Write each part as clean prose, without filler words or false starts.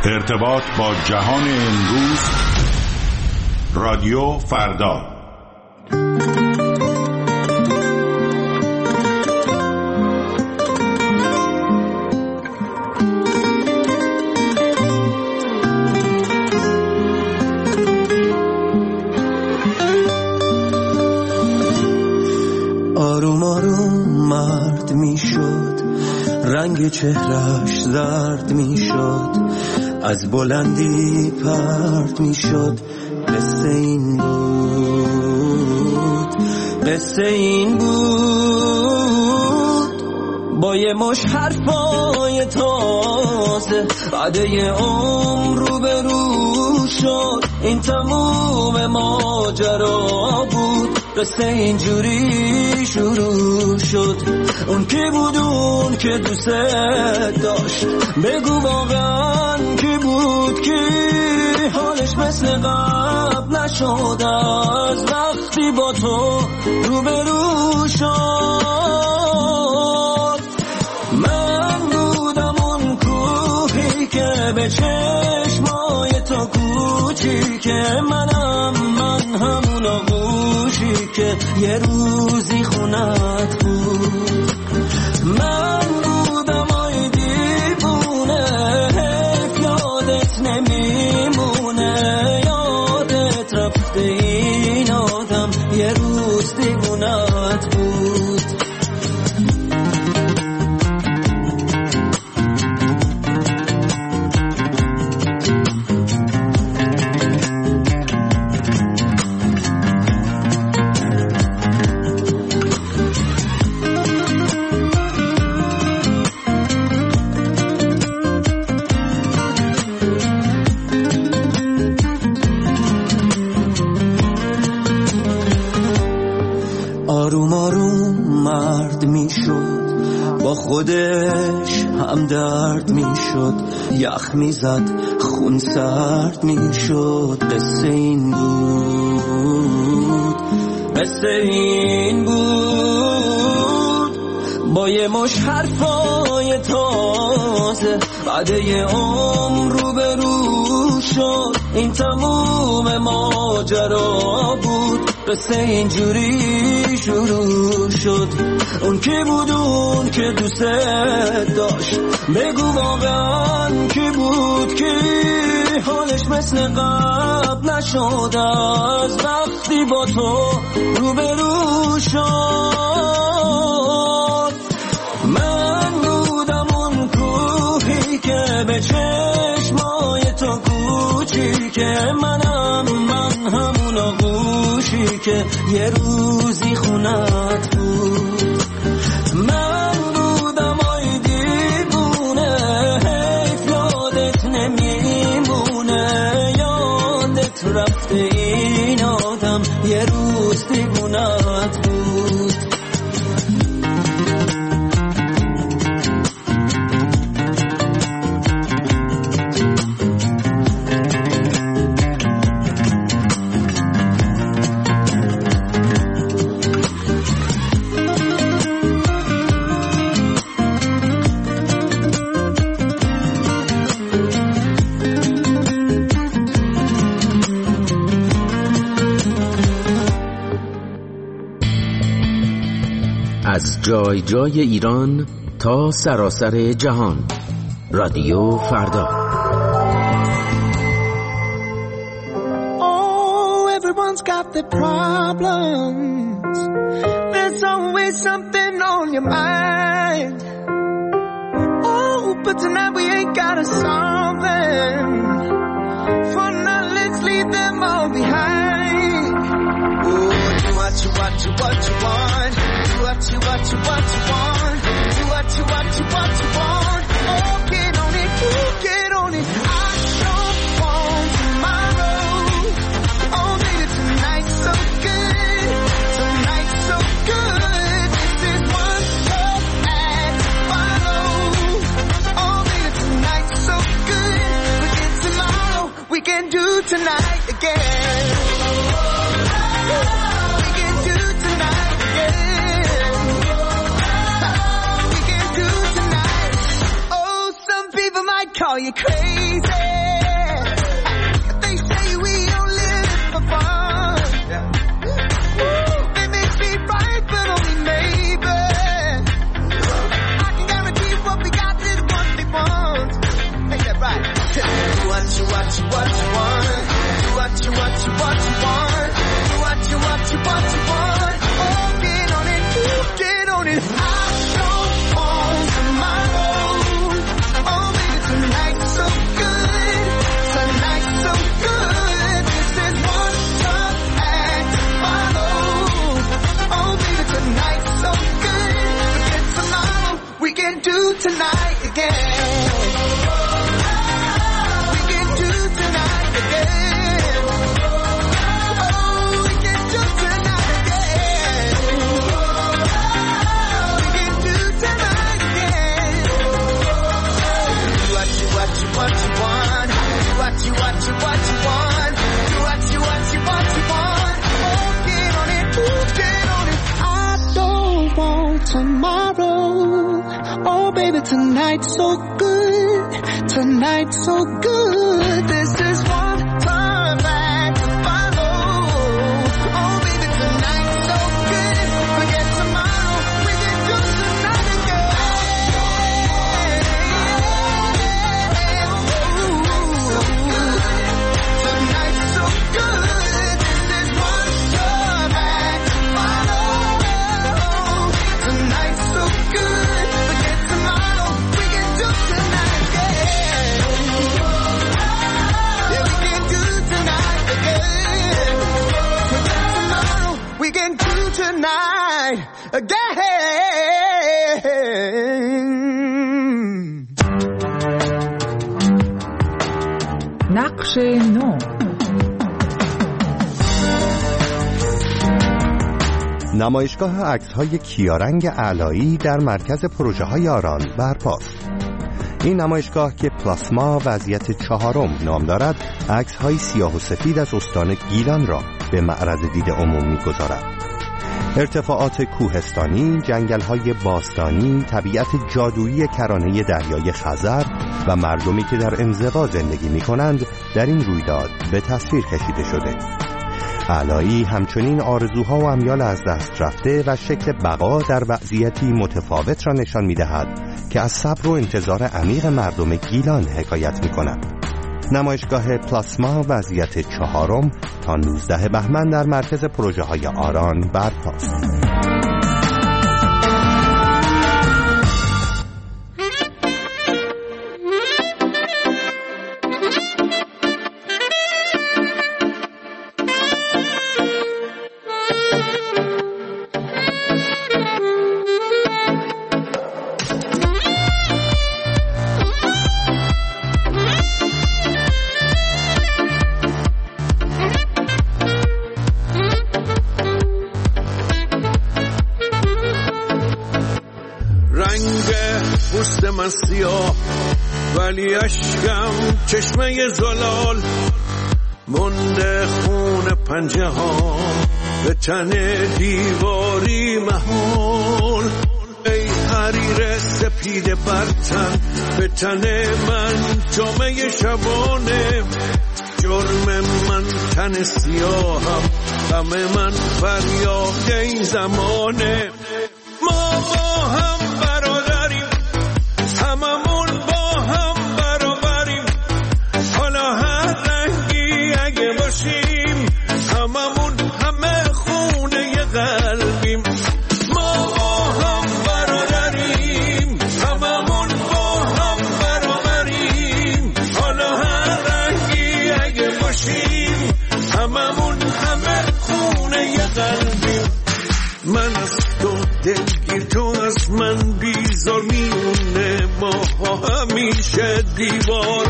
ارتباط با جهان امروز. رادیو فردا. آروم آروم مرد می شد، رنگ چهرش زرد می شد، از بلندی پرد می شد. قصه این بود، قصه این بود. با یه مش حرفای تازه بعده عمر رو به رو شد. این تموم ماجرا بود، قصه اینجوری شروع شد. اون کی بود، اون که دوست داشت؟ بگو واقعا کی بود، کی حالش مثل قبل نشد از وقتی با تو روبرو شد. من بودم اون کوهی که به چشمای تو کوچیکه، من همون آغوشی که یه روزی خونت بود. من بودم آی دیوونه، حیف یادت نمیمونه، یادت رفته این آدم یه روز دیوونت بود. آروم آروم مرد می شد، با خودش هم درد می شد، یخ می زد خون سرد می شد. قصه این بود، قصه این بود. با یه مش حرفای تازه بعده عمر رو به رو شد. این تموم ماجرا بود، قصه اینجوری شروع شد. اون کی بود، اون که دوست داشت؟ بگو واقعا کی بود، کی حالش مثل قبل نشد از وقتی با تو روبرو شد. من بودم اون کوهی که به چشمای تو کوچیکه، من همون آغوشی که یه روزی خونت بود. من بودم آی دیوونه، حیف یادت نمیمونه، یادت رفته این آدم یه روز دیوونت بود. از جای جای ایران تا سراسر جهان. رادیو فردا. Oh, everyone's got their problems. There's always something on your mind. Oh, but tonight we ain't gotta solve them. For now, let's leave them all behind. Oh, do what you want. Do what you want. Do what you want. Do what you want. Oh, get on it. Oh, get on it. I sure want tomorrow. Oh, baby, tonight's so good. Tonight's so good. This is one love act to follow. Oh, baby, tonight's so good. Forget tomorrow. We can do tonight again. We can do tonight again. We can do tonight. Oh, some people might might call you crazy. They say we don't live for fun. They may be right, but only maybe. I can guarantee what we got is what they want. Ain't that right? Do what you want. Do what you want. Do what you want. Do what you want. Oh, get on it. Get on it. I don't want tomorrow. Oh, baby, tonight's so good. Tonight's so good. This is one tough act to follow. Oh, baby, tonight's so good. Forget tomorrow. We can do tonight again. We can do tonight again. Oh, we can do tonight again. We can do tonight again. Do what you want. Do what you want. Do what you want. Do what you want. Oh, get on it. Get on it. I don't want tomorrow. Oh, baby, tonight's so good. Tonight's so good. This is one time back to follow. Oh, baby, tonight's so good. Forget tomorrow. We can do tonight again. Tonight's so good. This is one time back to follow. Tonight's so good. Forget tomorrow. We can do tonight again. Yeah, we can do tonight again. Forget tomorrow. We can do tonight again. نقش نو. نمایشگاه عکس‌های کیارنگ علایی در مرکز پروژه‌های آران برپاست. این نمایشگاه که پلاسما وضعیت 4 نام دارد، عکس‌های سیاه و سفید از استان گیلان را به معرض دید عموم می‌گذارد. ارتفاعات کوهستانی، جنگل‌های باستانی، طبیعت جادویی کرانه دریای خزر و مردمی که در انزوا زندگی می‌کنند در این رویداد به تصویر کشیده شده. علایی همچنین آرزوها و امیال از دست رفته و شکل بقا در وضعیتی متفاوت را نشان می‌دهد که از صبر و انتظار عمیق مردم گیلان حکایت می‌کند. نمایشگاه پلاسما وضعیت 4 تا 19 بهمن در مرکز پروژه‌های آران برپاست. من سیاه ولی اشکم چشمه زلال مونده خون پنجه ها به تن دیواری محول. ای حریر سپید برتن به تن من جامعه شبانه. جرم من تن سیاهم، غم من فریاد این زمانه. ما با هم برادریم، هممون با هم برابریم. حالا هر رنگی اگه باشیم، هممون همه خونه قلبیم. ما با هم برادریم، هممون با هم برابریم. حالا هر رنگی اگه باشیم، هممون همه خونه قلبیم. من از تو دلگیر، تو از من بیزار، میونه ما همیشه دیوار.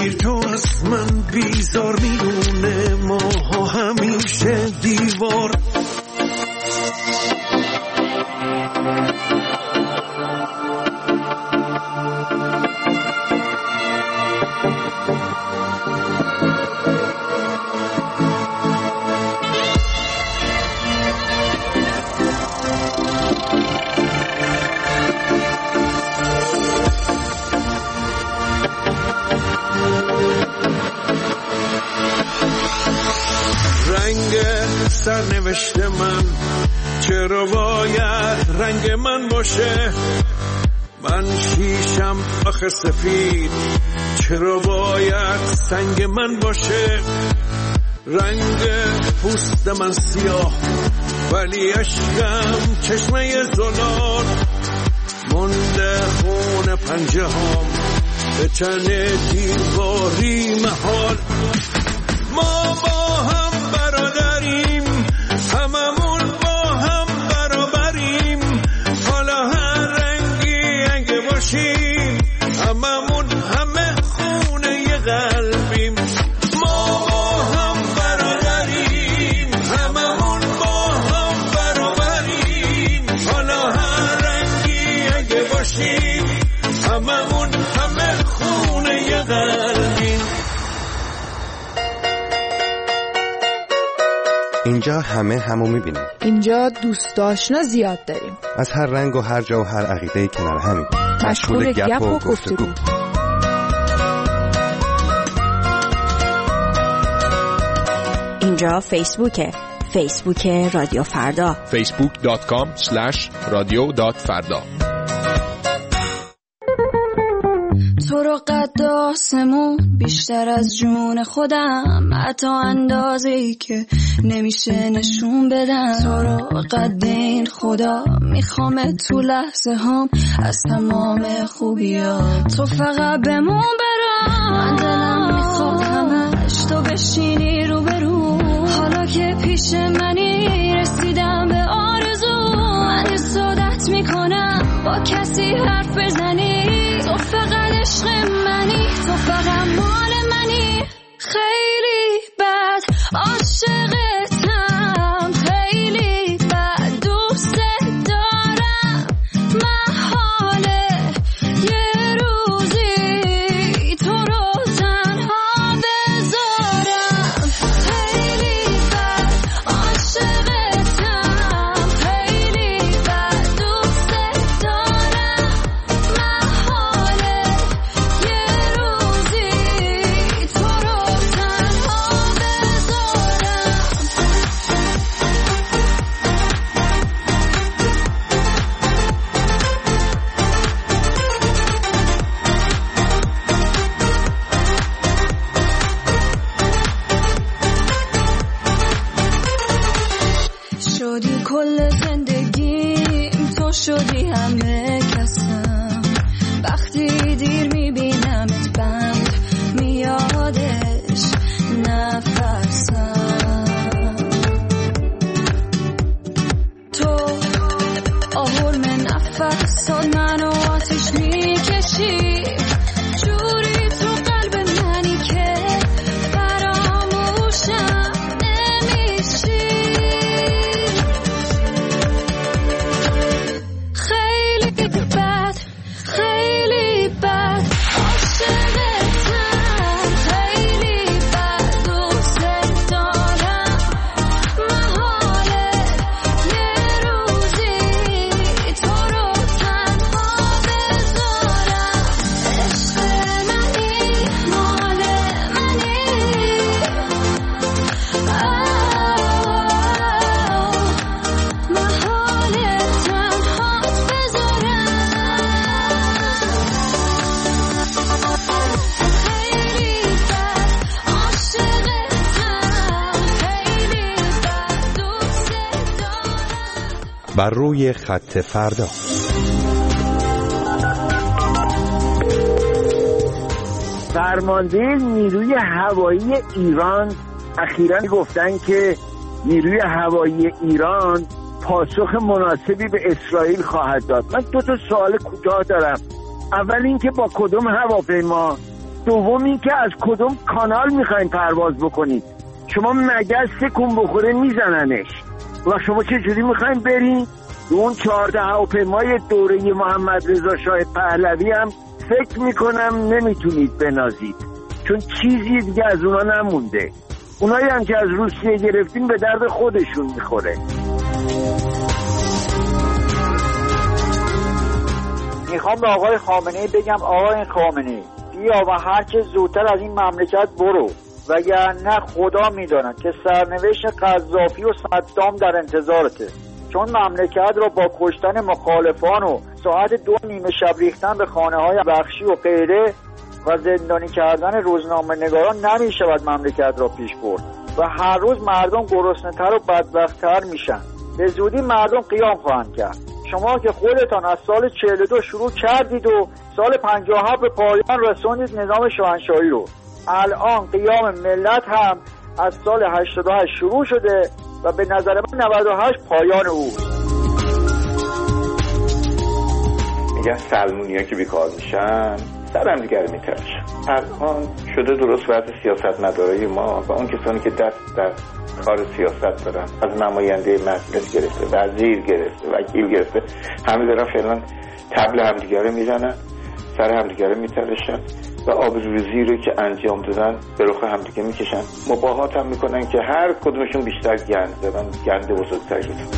بگیر تو از من بیزار، میدونه ماها همیشه دیوار. سرنوشت من چرا باید رنگ من باشه؟ من شیشم آخه سفید، چرا باید سنگ من باشه؟ رنگ پوست من سیاه ولی اشکم چشمه زلال، مونده خون پنجه هام به تن دیواری محال. ما با هم برادریم، هممون با هم برابریم، حالا هر رنگی اگه باشیم هممون همه خونه ی قلبیم. ما با هم برادریم، هممون با هم برابریم، حالا هر رنگی اگه باشیم هممون همه خونه ی قلبیم. اینجا همه همو میبینیم. اینجا دوست آشنا زیاد داریم. از هر رنگ و هر جا و هر عقیده کنار همین. مشغول گپ و گفتگو. اینجا فیسبوکه. فیسبوک رادیو فردا. facebook.com/radio.farda. تو رو قد آسمون بیشتر از جون خودم، حتی اندازه‌ای که نمیشه نشون بدم. تو رو قد این خدا میخوام تو لحظه هام از تمام خوبیات تو فقط بمون برام. من دلم میخواد همش تو بشینی رو برو، حالا که پیش منی رسیدم به آرزو. من حسادت میکنم با کسی حرف بزنی، تو فقط عشق منی، تو فقط مال منی. خیلی بد عاشقتم، خیلی بد دوست دارم. محاله یه روزی تو رو تنها بذارم. خیلی بد عاشقتم، خیلی بد دوست دارم. محاله یه روزی تو رو تنها بذارم. شدی کل زندگیم، تو شدی همه کسم. وقتی دیر میبینمت بند میادش نفسم. تو آهرم نفسات منو آتیش میکشی، جوری تو قلب منی که فراموشم نمیشی. خیلی بد، خیلی بد عاشقتم، خیلی بد دوست دارم. محاله یه روزی تو رو تنها بذارم. عشق منی، مال منی. محاله تنهات بذارم. خیلی بد عاشقتم، خیلی بد دوست دارم. بر روی خط فردا. فرمانده نیروی هوایی ایران اخیراً گفتن که نیروی هوایی ایران پاسخ مناسبی به اسرائیل خواهد داد. من دو تا سوال کوتاه دارم. اول اینکه با کدوم هواپیما دوم این که از کدوم کانال میخواین پرواز بکنید. شما مگس تکون بخوره میزننش و شما چه جوری میخواین برین؟ اون 14 هواپیمای دوره محمد رضا شاه پهلوی هم فکر میکنم نمیتونید بنازید، چون چیزی دیگه از اونا نمونده. اونایی هم که از روسیه گرفتیم به درد خودشون میخوره. میخوام به آقای خامنه‌ای بگم آقای خامنه‌ای بیا و هر چه زودتر از این مملکت برو، وگرنه خدا میداند که سرنوشت قذافی و صدام در انتظارته، چون مملکت را با کشتن مخالفان و ساعت 2:30 شب ریختن به خانه‌های بخشی و غیره و زندانی کردن روزنامه‌نگاران نمیشود مملکت را پیش برد و هر روز مردم گرسنه‌تر و بدبخت‌تر میشن. به زودی مردم قیام خواهند کرد. شما که خودتان از سال 42 شروع کردید و سال 57 به پایان رسوندید نظام شاهنشاهی رو، الان قیام ملت هم از سال 88 شروع شده و به نظر من 98 پایان اوست. میگن سلمونیا که بیکار میشن سر هم دیگر میترشن. الان شده درست وضع سیاست مدارای ما و اون کسانی که دست در کار سیاست دارن، از نماینده مجلس گرفته، وزیر گرفته، وکیل گرفته، همه دارن فعلا طبل همدیگه رو میزنن، سر همدیگه رو میترشن و آبروریزی رو که انجام دادن به رخ همدیگه میکشن. مباهات هم میکنن که هر کدومشون بیشتر گند زدن، گند بزرگتری شدن.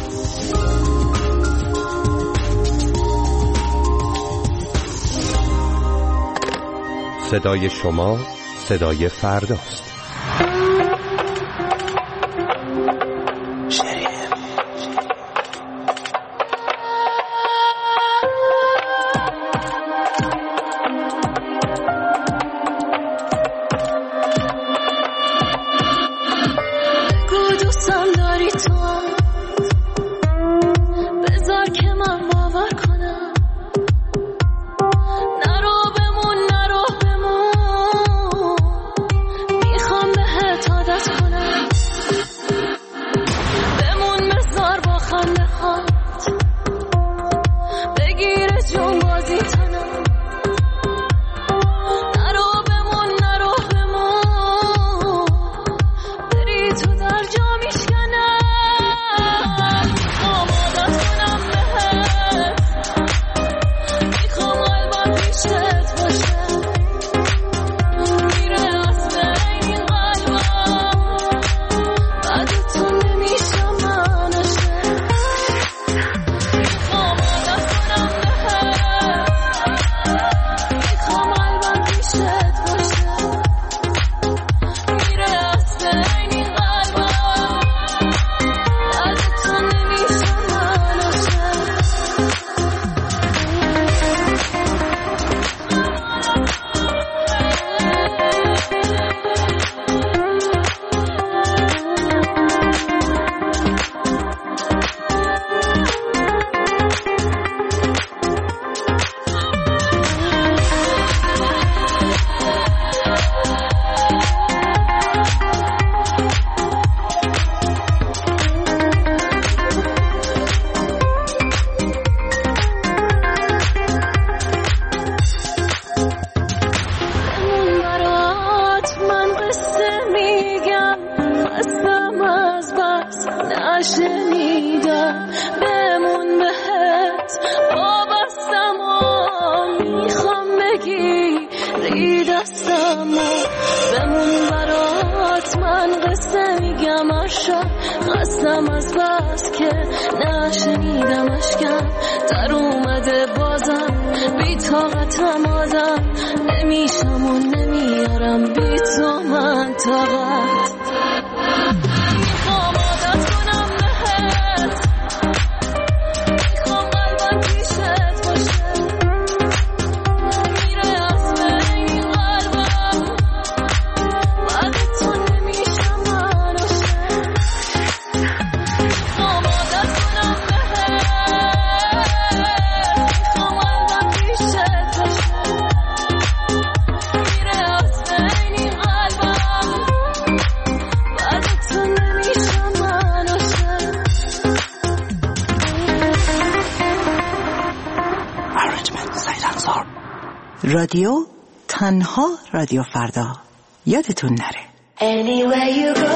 صدای شما صدای فرداست. رادیو تنها رادیو فردا. یادتون نره. Anywhere you go,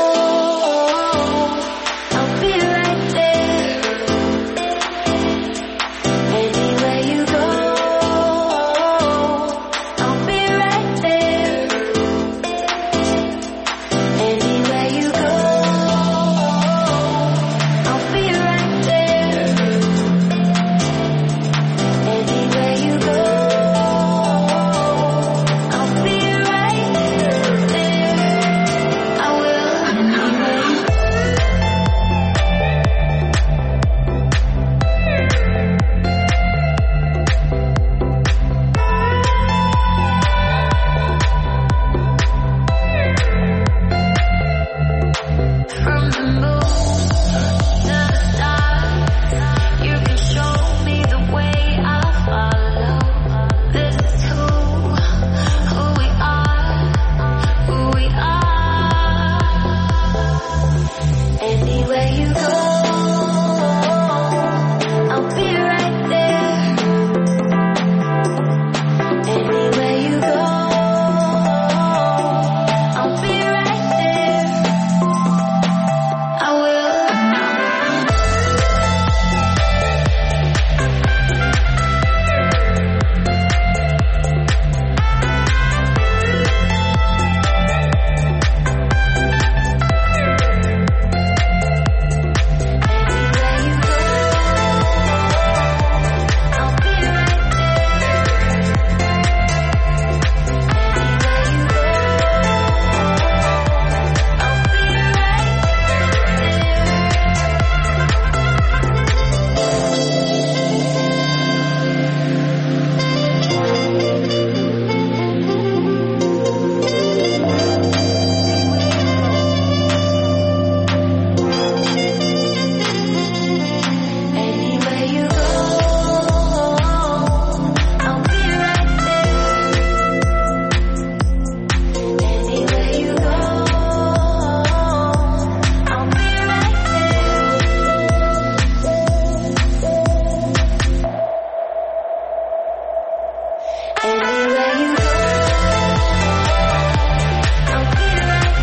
I'll be right there. Anywhere you go, I'll be right there. Anywhere you go, I'll be right there. Anywhere you go, I'll be right there. I will. From the moon to the stars, you can show me the way. I'll follow. This is who we are, who we are. Anywhere you go, I'll be right there. Anywhere you go, I'll be right there. I will. Anywhere you go, I'll be right there. Anywhere you go, I'll be right there. Anywhere you go, I'll be right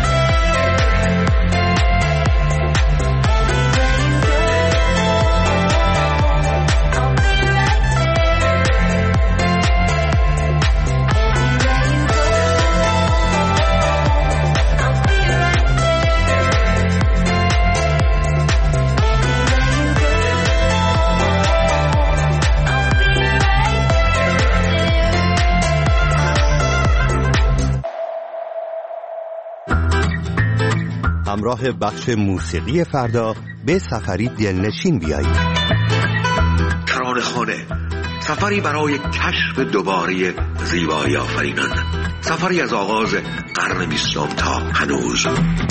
همراه بخش موسیقی فردا به سفری دلنشین بیایید. ترانه‌خانه، سفری برای کشف دوباره زیبایی آفرینان، سفری از آغاز قرن 20 تا هنوز.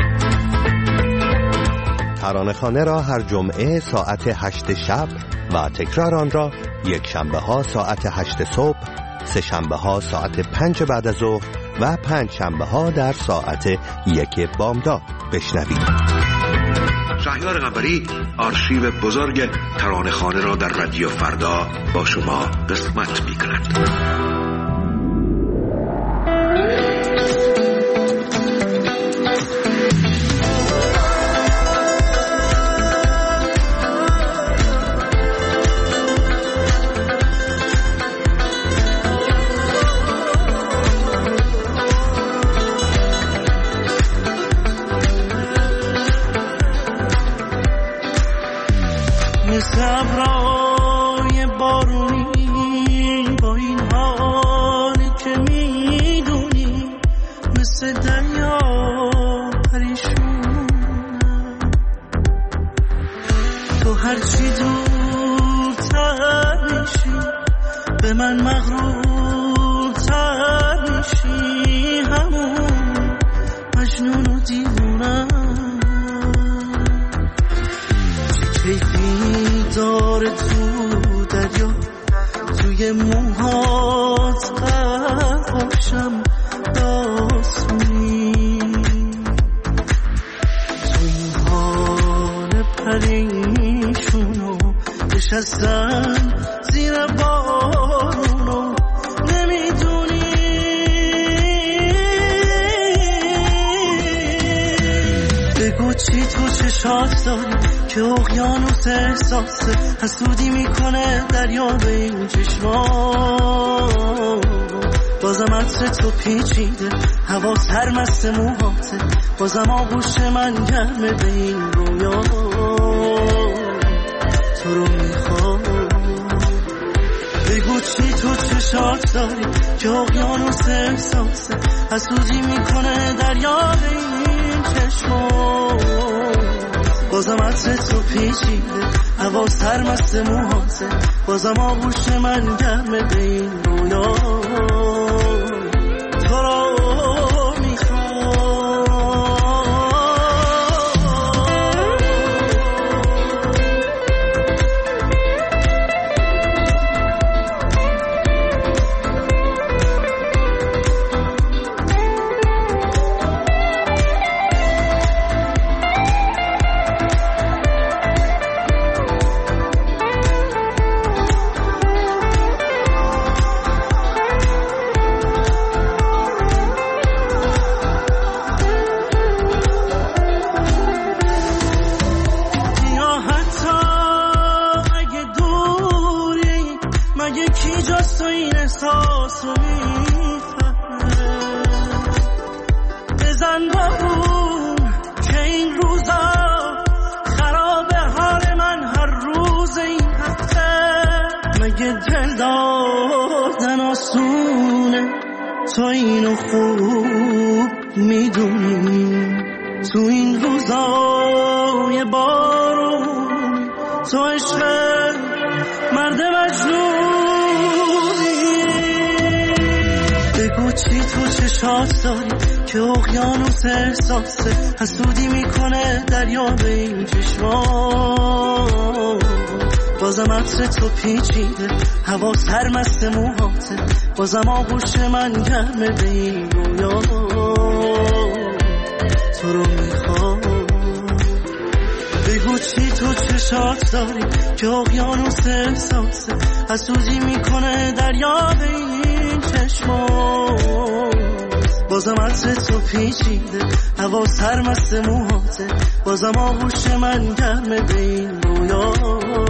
ترانه‌خانه را هر جمعه ساعت 8 شب و تکرار آن را یک شنبه ها ساعت 8 صبح، سه شنبه ها ساعت 5 بعد از ظهر و 5 شنبه ها در ساعت 1 بامداد بشنوید. شهریار قنبری آرشیو بزرگ ترانه‌خانه را در رادیو فردا با شما قسمت می‌کند. صبرای بارونی با این حالی که میدونی، مثل دریا پریشونم. تو هرچی دورتر میشی به من مغرورتر میشی، همون مجنون و دیوونم. کیفی داره تو دریا، توی موهات قرقاشم داسونی. تو این حال پریشونو نشستم زیر بارونو، نمیدونی چشات داری که اقیانوس احساسه، حسودی میکنه دریا به این چشمان. بازم عطر تو پیچیده، هوا سرمست موهاته، بازم آغوش من گرمه به این رویا. تو رو میخوام، بگو چی تو چشات داری که اقیانوس احساسه، حسودی میکنه دریا به این چشمان. بازم عطر تو پیچیده، هوا سرمست موهاته، بازم آغوش من گرمه به این رویا. تو رو تو اینو خوب میدونی، تو این روزای بارون تو عشق مرد مجنونی. بگو چی تو چشات داری که اقیانوس احساسه، حسودی میکنه دریا به این چشمان. بازم عطر تو پیچیده، هوا سرمست موهاته، بازم آغوش من گرمه به این رویا. تو رو میخوام، بگو چی تو چشات داری که اقیانوس احساسه، حسودی میکنه دریا به این چشمان. بازم عطر تو پیچیده، هوا سرمست موهاته، بازم آغوش من گرمه به این رویا.